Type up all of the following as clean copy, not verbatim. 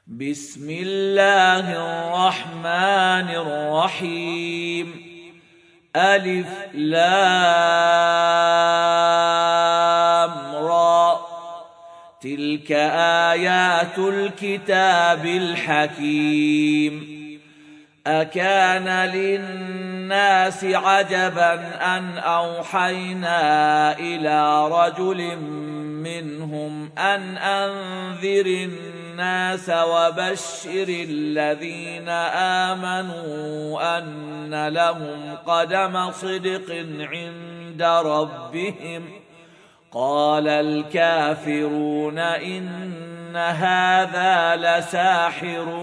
بسم الله الرحمن الرحيم. ألف لام را. تلك آيات الكتاب الحكيم. أكان للناس عجبا أن أوحينا إلى رجل منهم أن أنذر الناس وبشر الذين آمنوا أن لهم قدم صدق عند ربهم. قال الكافرون إن هذا لساحر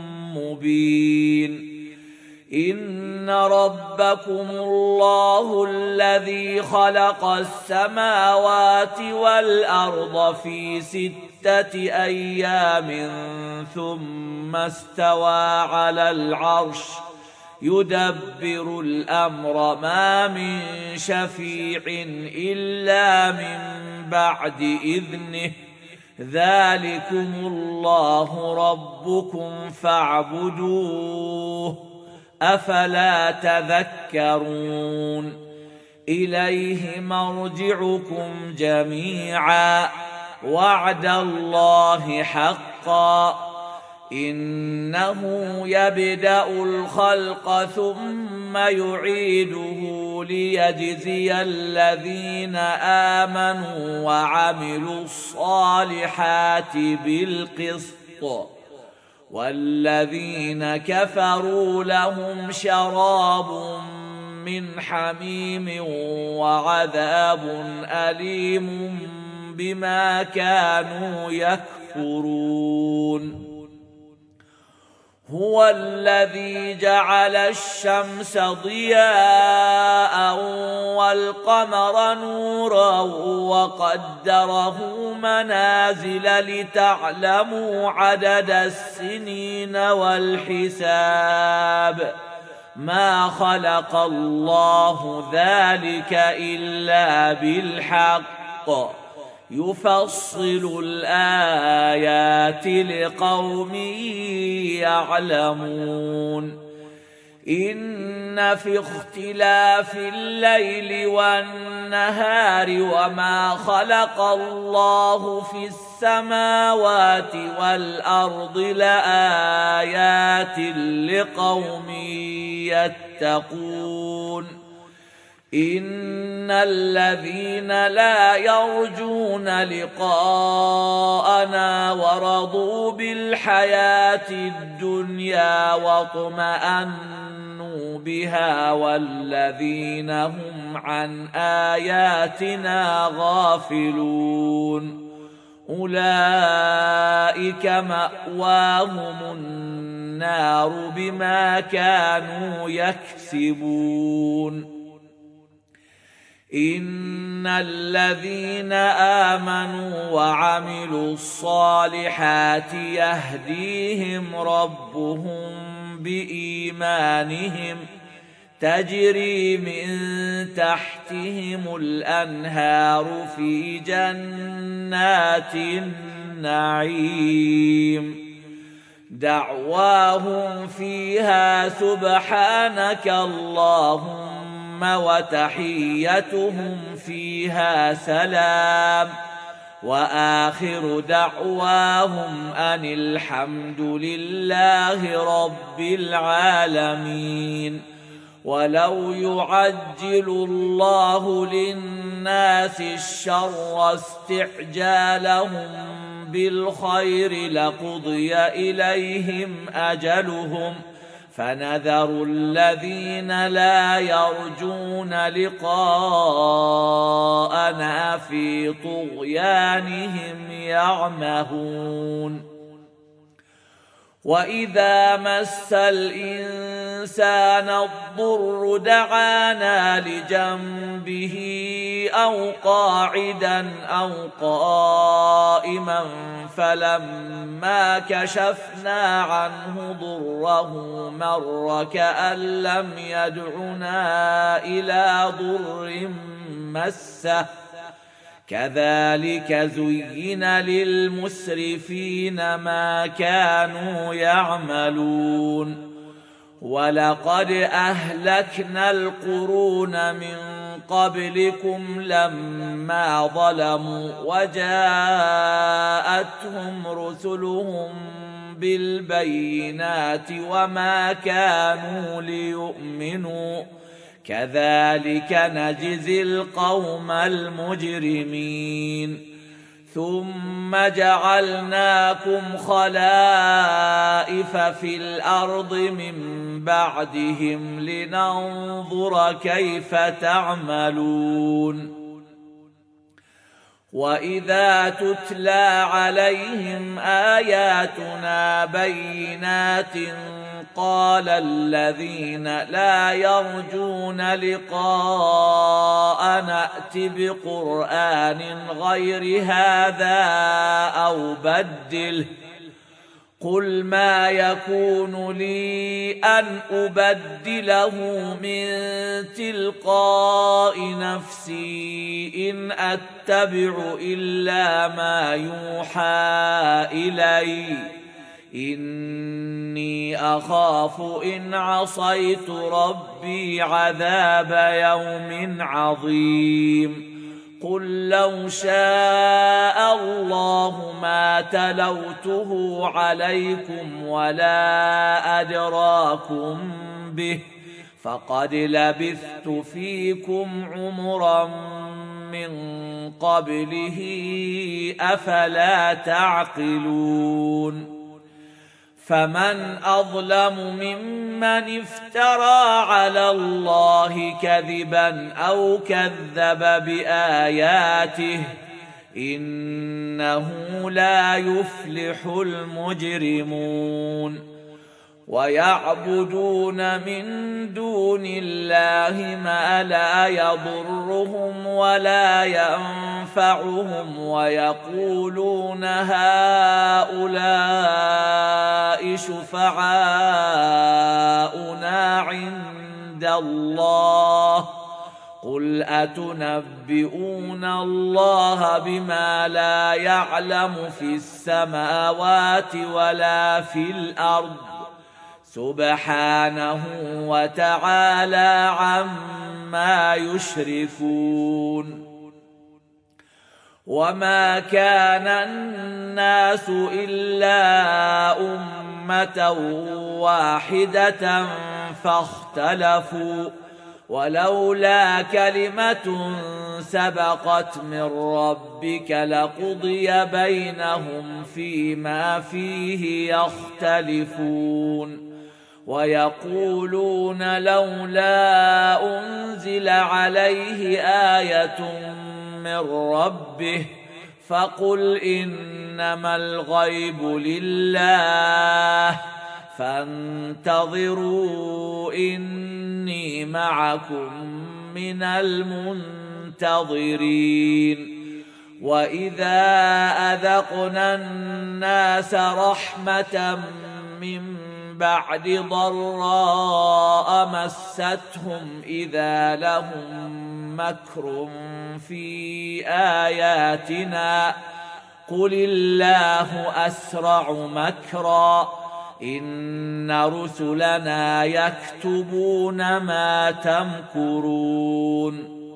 مبين. إن ربكم الله الذي خلق السماوات والأرض في 6 أيام ثم استوى على العرش يدبر الأمر ما من شفيع إلا من بعد إذنه. ذلكم الله ربكم فاعبدوه أفلا تذكرون. إليه مرجعكم جميعا وعد الله حقا. إنه يبدأ الخلق ثم يعيده ليجزي الذين آمنوا وعملوا الصالحات بالقسط، والذين كفروا لهم شراب من حميم وعذاب أليم بما كانوا يكفرون. هو الذي جعل الشمس ضياء والقمر نورا وقدره منازل لتعلموا عدد السنين والحساب. ما خلق الله ذلك إلا بالحق يفصل الآيات لقوم يعلمون. إن في اختلاف الليل والنهار وما خلق الله في السماوات والأرض لآيات لقوم يتقون. إن الذين لا يرجون لقاءنا ورضوا بالحياة الدنيا واطمأنوا بها والذين هم عن آياتنا غافلون أولئك مأواهم النار بما كانوا يكسبون. إن الذين آمنوا وعملوا الصالحات يهديهم ربهم بإيمانهم تجري من تحتهم الأنهار في جنات النعيم. دعواهم فيها سبحانك اللهم وتحيتهم فيها سلام وآخر دعواهم أن الحمد لله رب العالمين. ولو يعجل الله للناس الشر استعجالهم بالخير لقضي إليهم أجلهم فنذر الذين لا يرجون لقاءنا في طغيانهم يعمهون. وإذا مس الإنسان الضر دعانا لجنبه أو قاعدا أو قائما فلما كشفنا عنه ضره مر كأن لم يدعنا إلى ضر مسه كذلك زين للمسرفين ما كانوا يعملون ولقد أهلكنا القرون من قبلكم لما ظلموا وجاءتهم رسلهم بالبينات وما كانوا ليؤمنوا كذلك نجزي القوم المجرمين ثم جعلناكم خلائف في الأرض من بعدهم لننظر كيف تعملون وإذا تتلى عليهم آياتنا بينات قال الذين لا يرجون لقاءنا ائت بقرآن غير هذا أو بدله قل ما يكون لي أن أبدله من تلقاء نفسي إن أتبع إلا ما يوحى إلي إني أخاف إن عصيت ربي عذاب يوم عظيم قل لو شاء الله ما تلوته عليكم ولا أدراكم به فقد لبثت فيكم عمرا من قبله أفلا تعقلون فمن أظلم ممن افترى على الله كذبا أو كذب بآياته إنه لا يفلح المجرمون ويعبدون من دون الله ما لا يضرهم ولا ينفعهم ويقولون هؤلاء شفعاؤنا عند الله قل أتنبئون الله بما لا يعلم في السماوات ولا في الأرض سبحانه وتعالى عما يشركون وما كان الناس إلا أمة واحدة فاختلفوا ولولا كلمة سبقت من ربك لقضي بينهم فيما فيه يختلفون ويقولون لولا أنزل عليه آية من ربه فقل إنما الغيب لله فانتظروا إني معكم من المنتظرين وإذا أذقنا الناس رحمة من بعد ضراء مستهم إذا لهم مكر في آياتنا قل الله أسرع مكرا إن رسلنا يكتبون ما تمكرون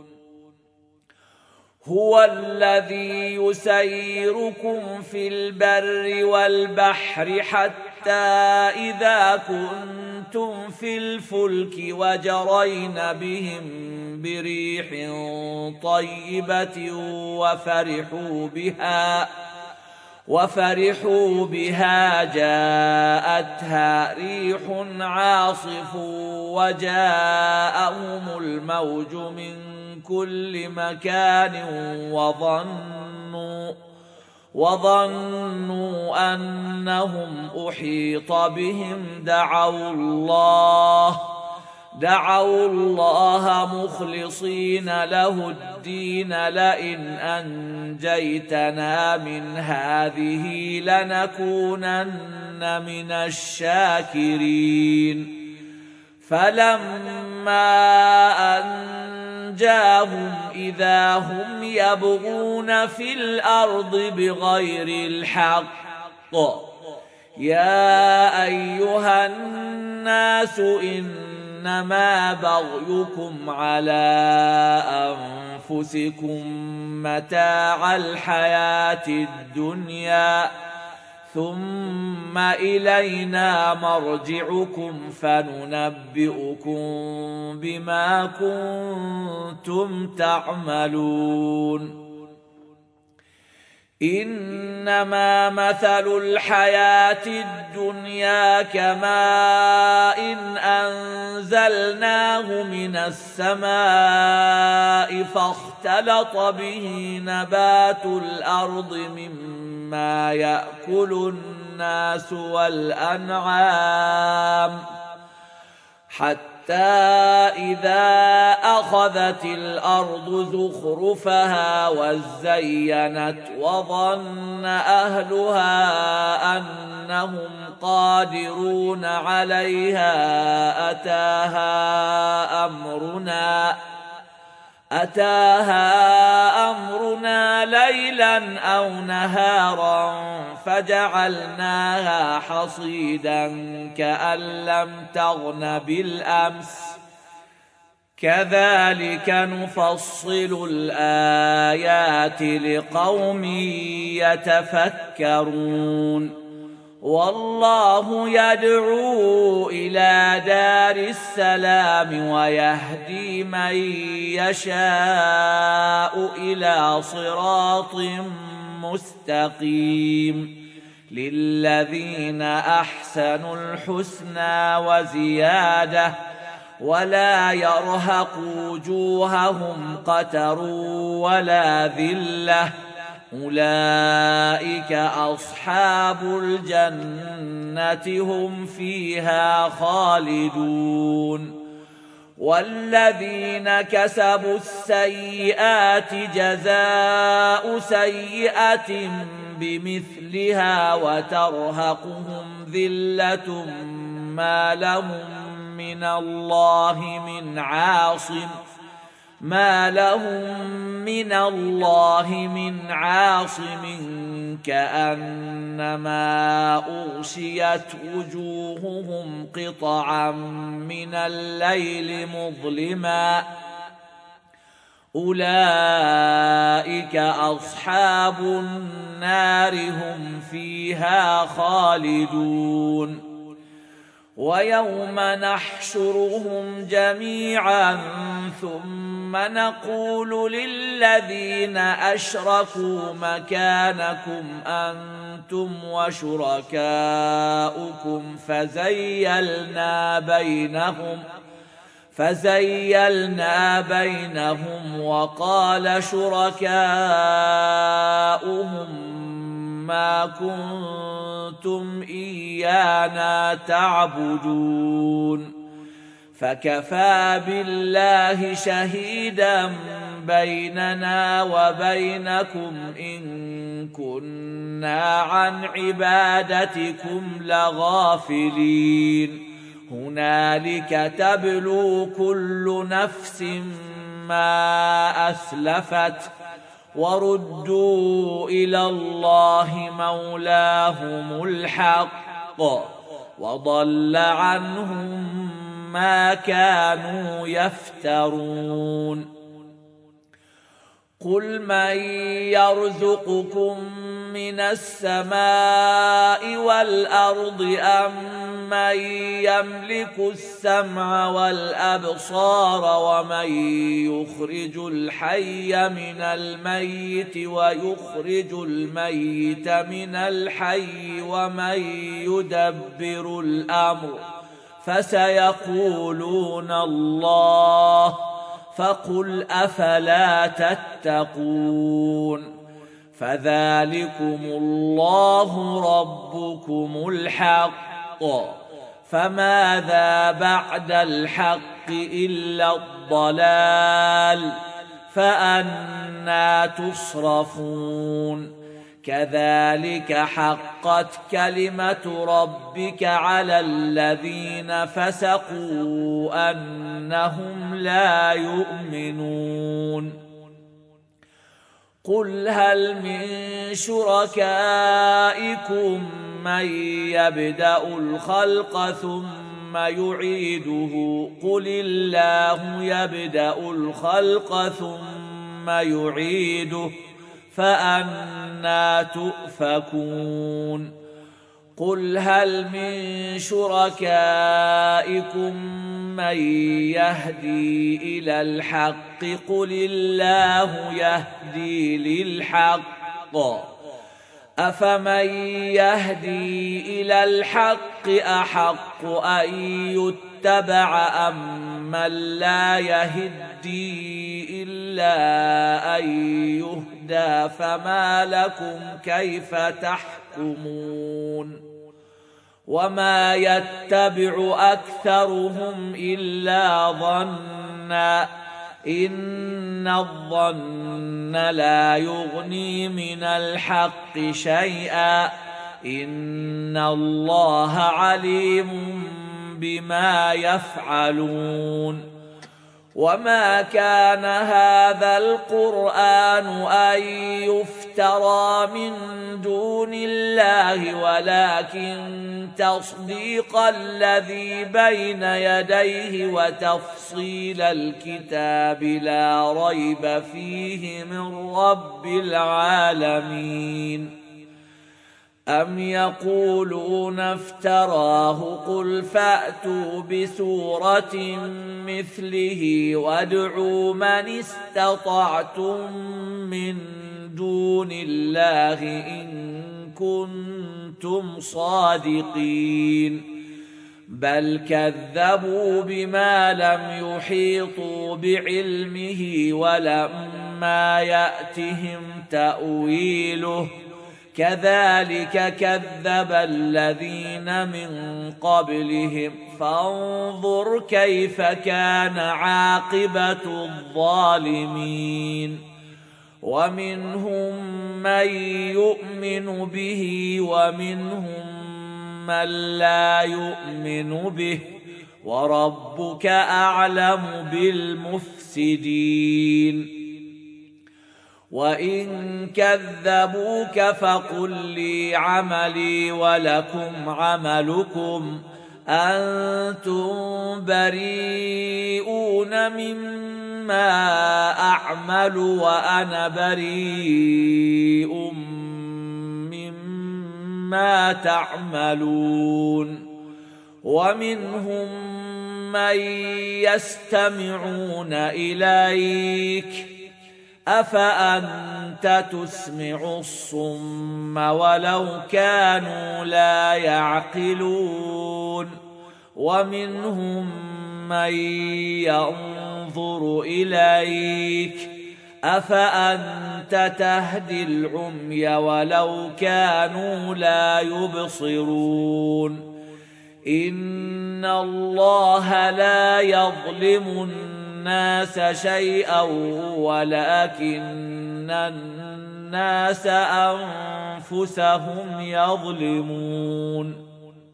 هو الذي يسيركم في البر والبحر حتى إذا كنتم في الفلك وجرين بهم بريح طيبة وفرحوا بها جاءتها ريح عاصف وجاءهم الموج من كل مكان وظنوا أنهم أحيط بهم دعوا الله مخلصين له الدين لئن أنجيتنا من هذه لنكونن من الشاكرين فلما أنجاهم إذا هم يبغون في الأرض بغير الحق. يا أيها الناس إنما بغيكم على أنفسكم متاع الحياة الدنيا ثم إلينا مرجعكم فننبئكم بما كنتم تعملون. إنما مثل الحياة الدنيا كماء أنزلناه من السماء فاختلط به نبات الأرض مما يأكل الناس والأنعام حتى إذا أخذت الأرض زخرفها وزينت وظن أهلها أنهم قادرون عليها أتاها أمرنا ليلا أو نهارا فجعلناها حصيدا كأن لم تغن بالأمس كذلك نفصل الآيات لقوم يتفكرون. والله يدعو إلى دار السلام ويهدي من يشاء إلى صراط مستقيم. للذين أحسنوا الحسنى وزيادة ولا يرهق وجوههم قتر ولا ذلة أولئك أصحاب الجنة هم فيها خالدون. والذين كسبوا السيئات جزاء سيئة بمثلها وترهقهم ذلة ما لهم من الله من عاصم كأنما أغشيت وجوههم قطعا من الليل مظلما أولئك أصحاب النار هم فيها خالدون. ويوم نحشرهم جميعا ثم نقول للذين أشركوا مكانكم أنتم وشركاؤكم فزيلنا بينهم وقال شركاؤهم ما كنتم إيانا تعبدون فكفى بالله شهيدا بيننا وبينكم إن كنا عن عبادتكم لغافلين. هنالك تبلو كل نفس ما أسلفت وردوا إلى الله مولاهم الحق وضل عنهم ما كانوا يفترون. قل من يرزقكم من السماء والأرض أم من يملك السمع والأبصار ومن يخرج الحي من الميت ويخرج الميت من الحي ومن يدبر الأمر فسيقولون الله فقل أفلا تتقون. فذلكم الله ربكم الحق فماذا بعد الحق إلا الضلال فأنى تصرفون. كذلك حقت كلمة ربك على الذين فسقوا أنهم لا يؤمنون قل هل من شركائكم من يبدأ الخلق ثم يعيده قل الله يبدأ الخلق ثم يعيده فأنى تؤفكون قل هل من شركائكم من يهدي إلى الحق قل الله يهدي للحق أفمن يهدي إلى الحق أحق أن يتبع أم من لا يهدي إلا أن يهدى فما لكم كيف تحكمون وما يتبع أكثرهم إلا ظنا إن الظن لا يغني من الحق شيئا إن الله عليم بما يفعلون وما كان هذا القرآن أن يفترى من دون الله ولكن تصديق الذي بين يديه وتفصيل الكتاب لا ريب فيه من رب العالمين أم يقولون افتراه قل فأتوا بسورة مثله وادعوا من استطعتم من دون الله إن كنتم صادقين بل كذبوا بما لم يحيطوا بعلمه ولما يأتهم تأويله كذلك كذب الذين من قبلهم فانظر كيف كان عاقبة الظالمين ومنهم من يؤمن به ومنهم من لا يؤمن به وربك أعلم بالمفسدين وإن كذبوك فقل لي عملي ولكم عملكم أنتم بريئون مما أعمل وأنا بريء مما تعملون ومنهم من يستمعون إليك أفأنت تسمع الصم ولو كانوا لا يعقلون ومنهم من ينظر إليك أفأنت تهدي العمي ولو كانوا لا يبصرون إن الله لا يظلم الناس شيئا ولكن الناس أنفسهم يظلمون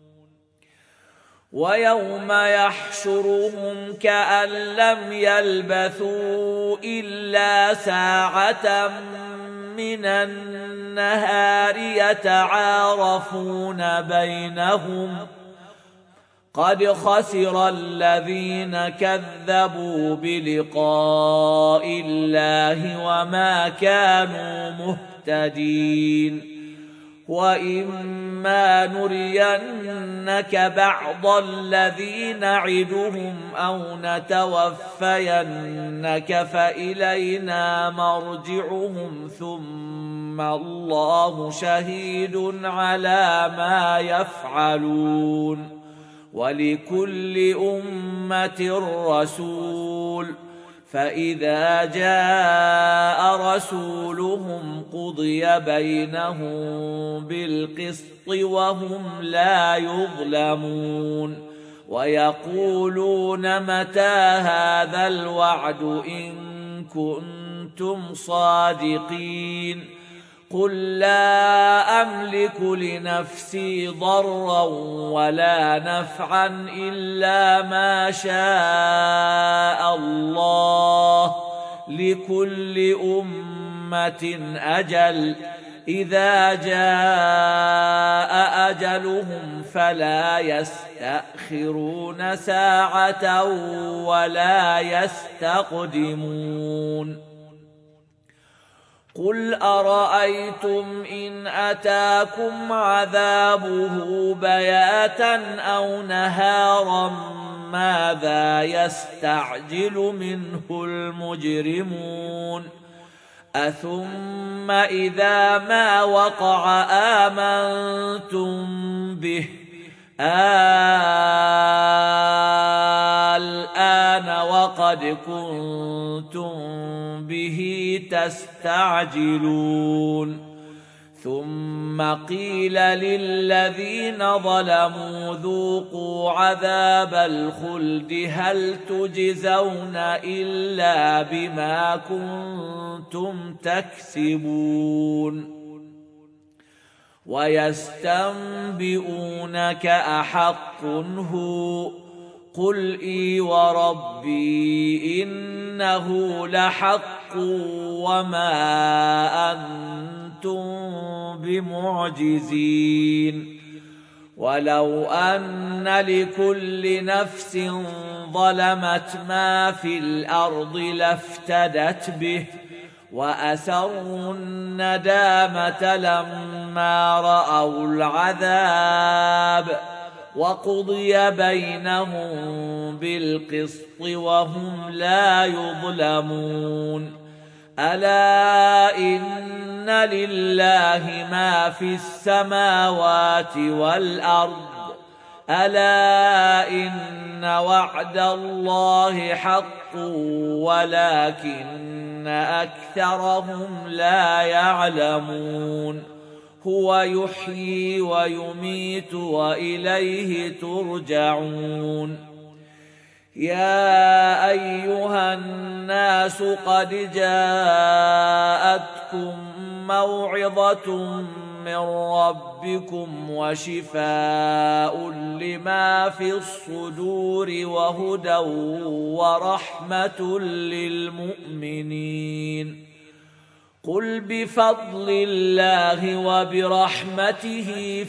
ويوم يحشرهم كأن لم يلبثوا إلا ساعة من النهار يتعارفون بينهم قد خسر الذين كذبوا بلقاء الله وما كانوا مهتدين وإما نرينك بعض الذي نعدهم أو نتوفينك فإلينا مرجعهم ثم الله شهيد على ما يفعلون ولكل أمة رسول فإذا جاء رسولهم قضي بينهم بالقسط وهم لا يظلمون ويقولون متى هذا الوعد إن كنتم صادقين قل لا أملك لنفسي ضرا ولا نفعا إلا ما شاء الله، لكل أمة أجل، إذا جاء أجلهم فلا يستأخرون ساعة ولا يستقدمون. قل أرأيتم إن أتاكم عذابه بياتا أو نهارا ماذا يستعجل منه المجرمون؟ أثم إذا ما وقع آمنتم به، الآن وقد كنتم به تستعجلون. ثم قيل للذين ظلموا ذوقوا عذاب الخلد هل تجزون إلا بما كنتم تكسبون. ويستنبئونك أحق هو؟ قل إي وربي إنه لحق وما أنتم بمعجزين. ولو أن لكل نفس ظلمت ما في الأرض لافتدت به وأسروا الندامة لما رأوا العذاب وقضي بينهم بالقسط وهم لا يظلمون. ألا إن لله ما في السماوات والأرض، ألا إن وعد الله حق ولكن أكثرهم لا يعلمون. هو يحيي ويميت وإليه ترجعون. يا أيها الناس قد جاءتكم موعظة من ربكم وشفاء لما في الصدور وهدى ورحمة للمؤمنين. قل بفضل الله وبرحمته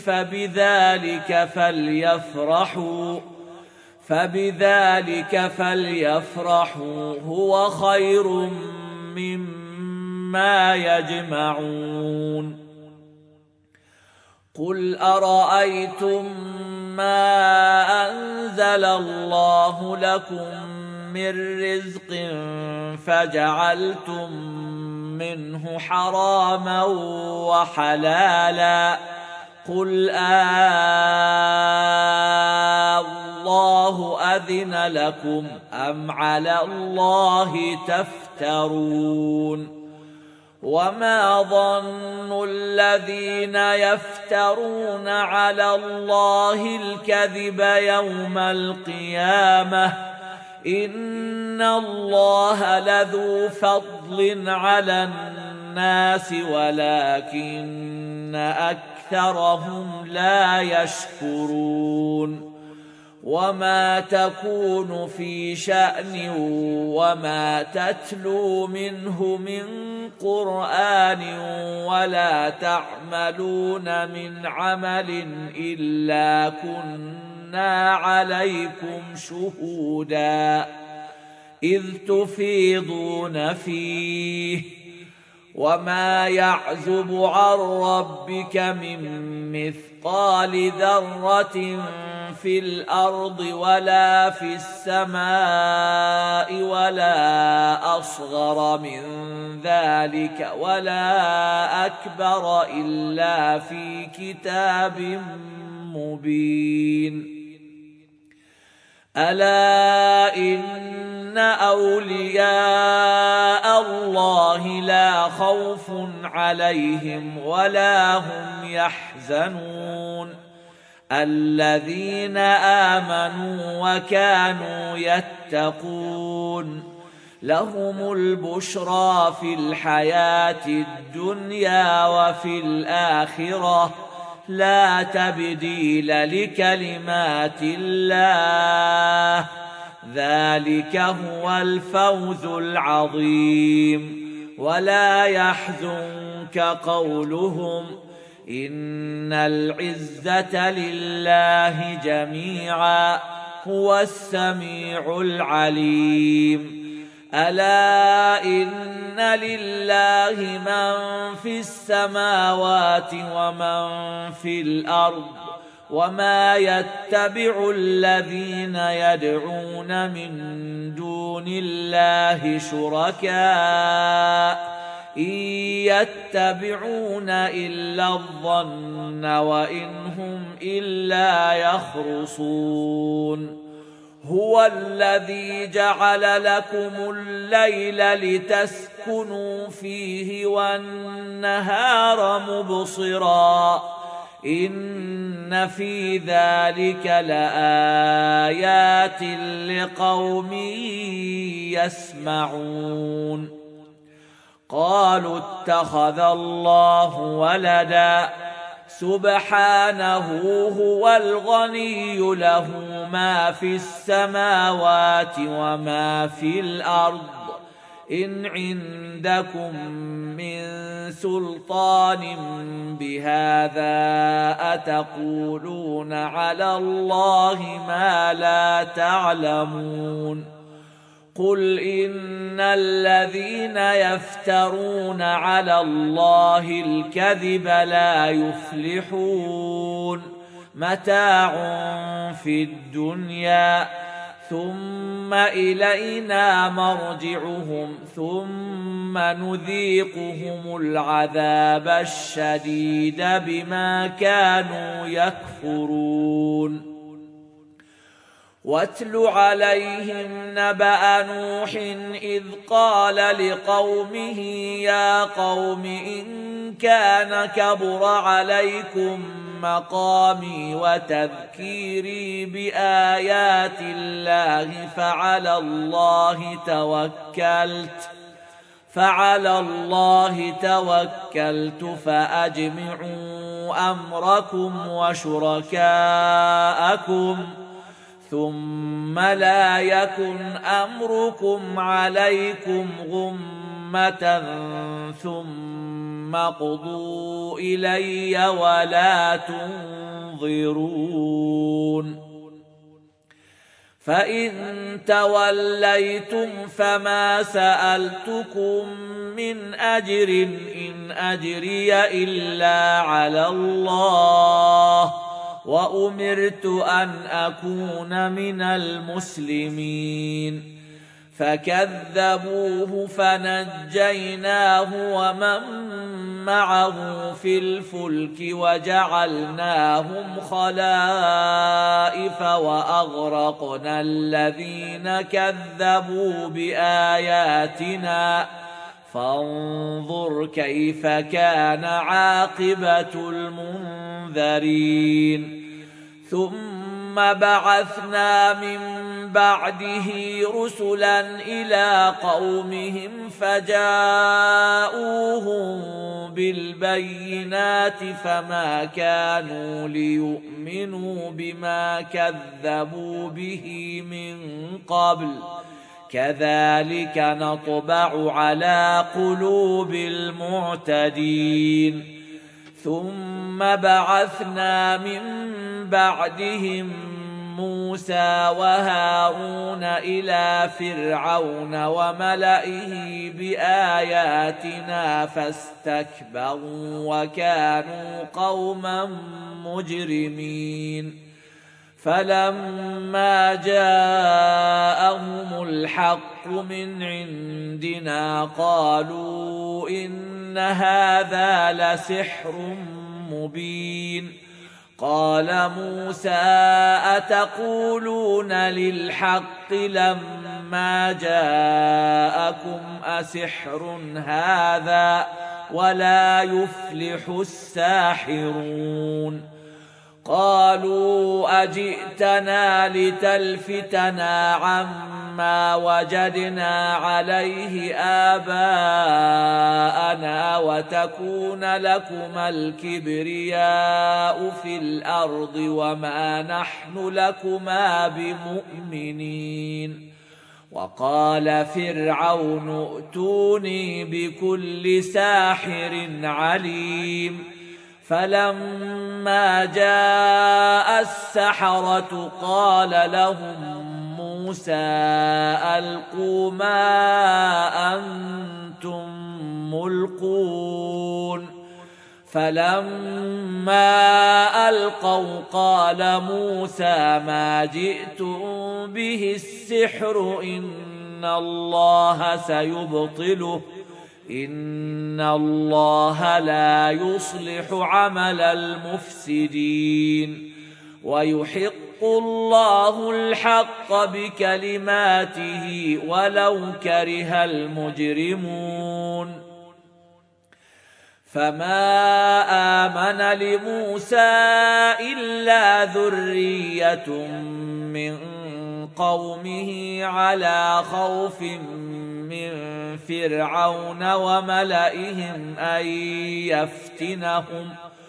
فبذلك فليفرحوا هو خير مما يجمعون. قل أرأيتم ما أنزل الله لكم من رزق فجعلتم منه حراما وحلالا، قل الله أذن لكم أم على الله تفترون؟ وما ظن الذين يفترون على الله الكذب يوم القيامة؟ إن الله لذو فضل على الناس ولكن أكثرهم لا يشكرون. وما تكون في شأن وما تتلو منه من قرآن ولا تعملون من عمل إلا كنا عليكم شهودا إذ تفيضون فيه. وما يعزب عن ربك من مثقال ذرة في الأرض ولا في السماء ولا أصغر من ذلك ولا أكبر إلا في كتاب مبين. ألا إن أولياء الله لا خوف عليهم ولا هم يحزنون الذين آمنوا وكانوا يتقون لهم البشرى في الحياة الدنيا وفي الآخرة لا تبديل لكلمات الله ذلك هو الفوز العظيم ولا يحزنك قولهم إن العزة لله جميعا هو السميع العليم ألا إن لله من في السماوات ومن في الأرض وما يتبع الذين يدعون من دون الله شركاء إن يتبعون إلا الظن وإن هم إلا يخرصون هو الذي جعل لكم الليل لتسكنوا فيه والنهار مبصرا إن في ذلك لآيات لقوم يسمعون قالوا اتخذ الله ولدا سبحانه هو الغني له ما في السماوات وما في الأرض إن عندكم من سلطان بهذا أتقولون على الله ما لا تعلمون قل إن الذين يفترون على الله الكذب لا يفلحون متاع في الدنيا ثم إلينا مرجعهم ثم نذيقهم العذاب الشديد بما كانوا يكفرون واتل عليهم نبأ نوح إذ قال لقومه يا قوم إن كان كبر عليكم مقامي وتذكيري بآيات الله فعلى الله توكلت فأجمعوا أمركم وشركاءكم ثم لا يكن أمركم عليكم غمة ثم اقضوا إلي ولا تنظرون فإن توليتم فما سألتكم من أجر إن أجري إلا على الله وأمرت أن أكون من المسلمين فكذبوه فنجيناه ومن معه في الفلك وجعلناهم خلائف وأغرقنا الذين كذبوا بآياتنا فانظر كيف كان عاقبة المنذرين ثم بعثنا من بعده رسلا إلى قومهم فجاءوهم بالبينات فما كانوا ليؤمنوا بما كذبوا به من قبل كذلك نطبع على قلوب المعتدين ثم بعثنا من بعدهم موسى وهارون إلى فرعون وملئه بآياتنا فاستكبروا وكانوا قوما مجرمين فلما جاءهم الحق من عندنا قالوا إن هذا لسحر مبين قال موسى أتقولون للحق لما جاءكم أسحر هذا ولا يفلح الساحرون قالوا أجئتنا لتلفتنا عما وجدنا عليه آباءنا وتكون لكما الكبرياء في الأرض وما نحن لكما بمؤمنين. وقال فرعون ائتوني بكل ساحر عليم. فلما جاء السحرة قال لهم موسى ألقوا ما أنتم ملقون. فلما ألقوا قال موسى ما جئتم به السحر إن الله سيبطله إن الله لا يصلح عمل المفسدين ويحق الله الحق بكلماته ولو كره المجرمون. فما آمن لموسى إلا ذرية من قومه على خوف من فرعون وملئهم أن يفتنهم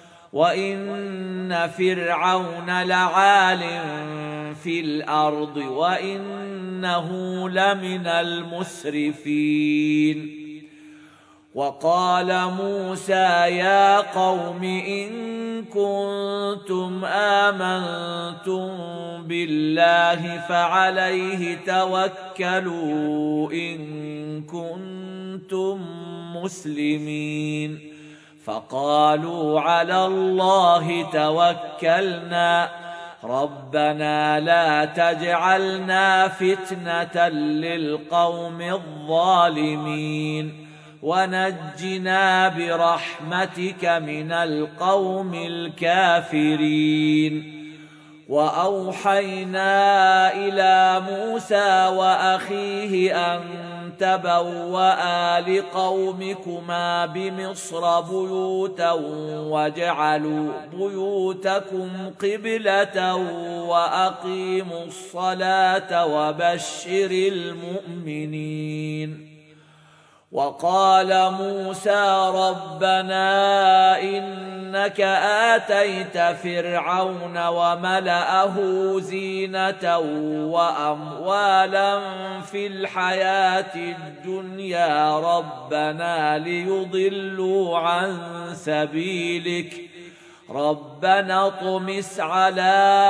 وإن فرعون لعال في الأرض وإنه لمن المسرفين. وقال موسى يا قوم إن كنتم آمنتم بالله فعليه توكلوا إن كنتم مسلمين. فقالوا على الله توكلنا ربنا لا تجعلنا فتنة للقوم الظالمين ونجنا برحمتك من القوم الكافرين. وأوحينا إلى موسى وأخيه أن تبوأ لقومكما بمصر بيوتا واجعلوا بيوتكم قبلة وأقيموا الصلاة وبشر المؤمنين. وقال موسى ربنا إنك آتيت فرعون وملأه زينة وأموالا في الحياة الدنيا ربنا ليضلوا عن سبيلك ربنا اطمس على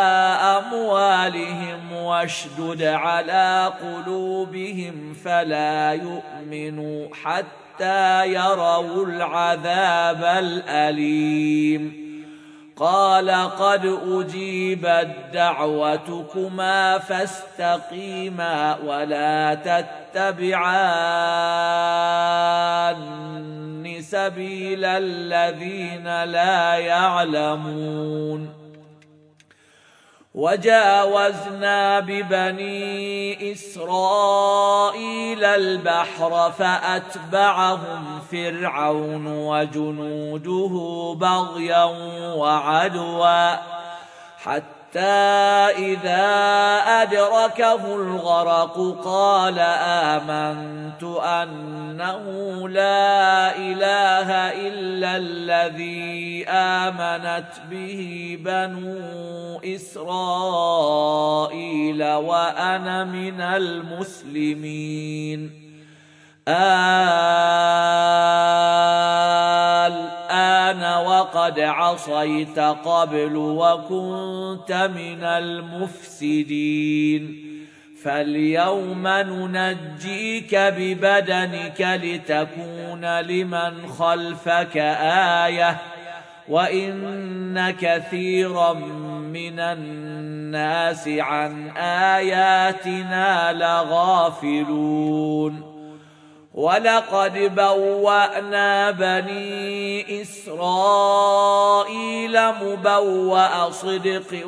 أموالهم واشدد على قلوبهم فلا يؤمنوا حتى يروا العذاب الأليم. قال قد أجيبت دعوتكما فاستقيما ولا تتبعان سبيل الذين لا يعلمون. وجاوزنا ببني إسرائيل البحر فأتبعهم فرعون وجنوده بغيا وعدوا حتى إذا أدركه الغرق قال آمنت أنه لا إله إلا الذي آمنت به بنو إسرائيل وأنا من المسلمين. الآن وقد عصيت قبل وكنت من المفسدين فاليوم ننجيك ببدنك لتكون لمن خلفك آية وإن كثيرا من الناس عن آياتنا لغافلون. ولقد بوأنا بني إسرائيل مبوأ صدق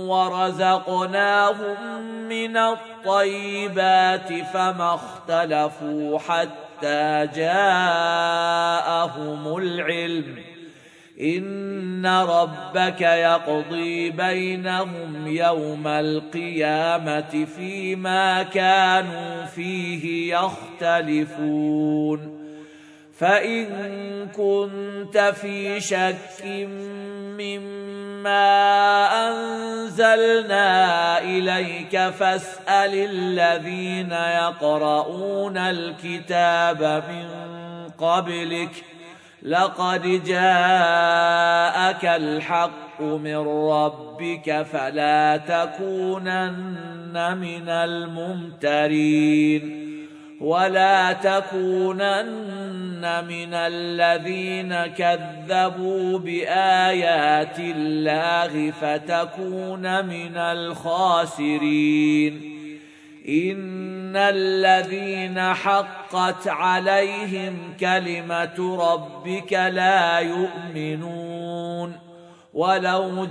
ورزقناهم من الطيبات فما اختلفوا حتى جاءهم العلم إن ربك يقضي بينهم يوم القيامة فيما كانوا فيه يختلفون فإن كنت في شك مما أنزلنا إليك فاسأل الذين يقرؤون الكتاب من قبلك لقد جاءك الحق من ربك فلا تكونن من الممترين ولا تكونن من الذين كذبوا بآيات الله فتكون من الخاسرين إن الذين حقت عليهم كلمة ربك لا يؤمنون ولو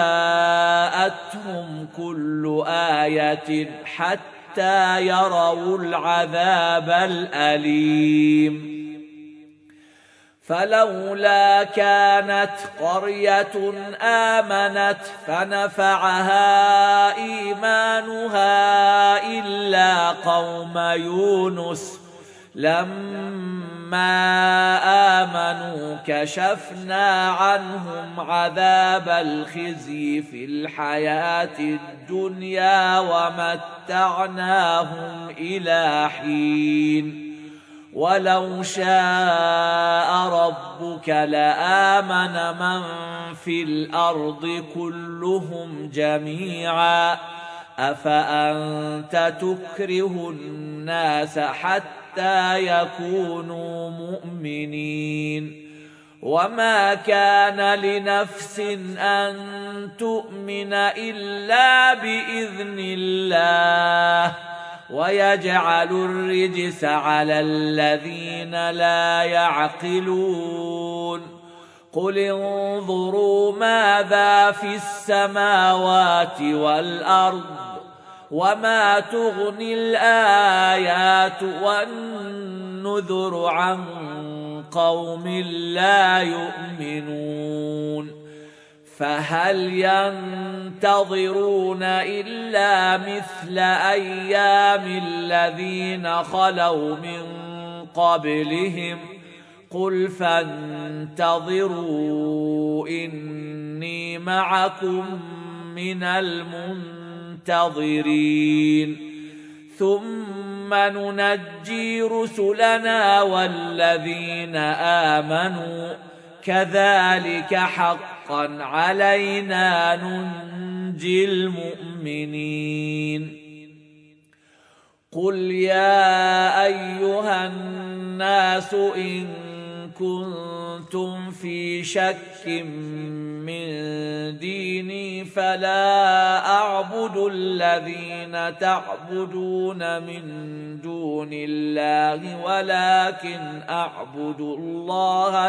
جاءتهم كل آية حتى يروا العذاب الأليم فلولا كانت قرية آمنت فنفعها إيمانها إلا قوم يونس لما آمنوا كشفنا عنهم عذاب الخزي في الحياة الدنيا ومتعناهم إلى حين ولو شاء ربك لآمن من في الأرض كلهم جميعا أفأنت تكره الناس حتى يكونوا مؤمنين وما كان لنفس أن تؤمن إلا بإذن الله ويجعل الرجس على الذين لا يعقلون قل انظروا ماذا في السماوات والأرض وما تغني الآيات والنذر عن قوم لا يؤمنون فهل ينتظرون إلا مثل أيام الذين خلوا من قبلهم قل فانتظروا إني معكم من المنتظرين ثم ننجي رسلنا والذين آمنوا كذلك حقا علينا ننجي المؤمنين قل يا أيها الناس إن كنتم في شك من ديني فلا أعبد الذين تعبدون من دون الله ولكن أعبد الله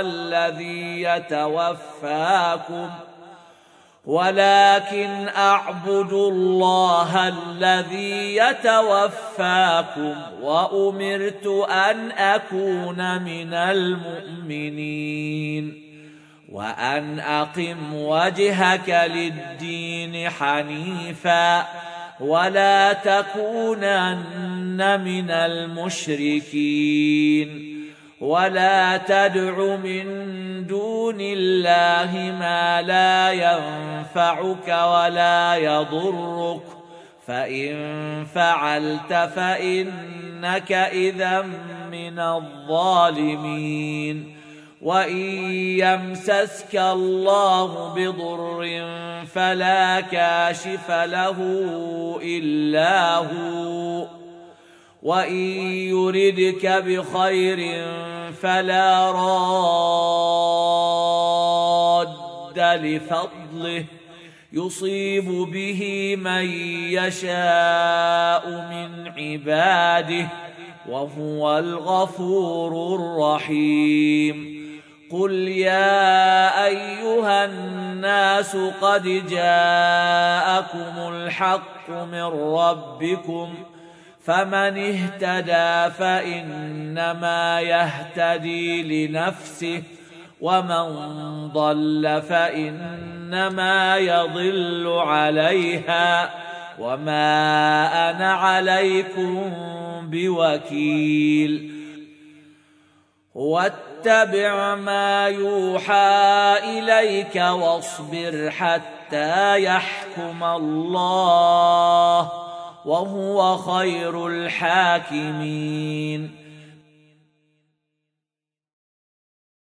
الذي يتوفاكم وأمرت أن أكون من المؤمنين وأن أقم وجهك للدين حنيفا ولا تكونن من المشركين ولا تدع من دون الله ما لا ينفعك ولا يضرك فإن فعلت فإنك إذا من الظالمين وإن يمسسك الله بضر فلا كاشف له إلا هو وإن يردك بخير فلا راد لفضله يصيب به من يشاء من عباده وهو الغفور الرحيم قل يا أيها الناس قد جاءكم الحق من ربكم فمن اهتدى فإنما يهتدي لنفسه ومن ضل فإنما يضل عليها وما أنا عليكم بوكيل. واتبع ما يوحى إليك واصبر حتى يحكم الله وهو خير الحاكمين.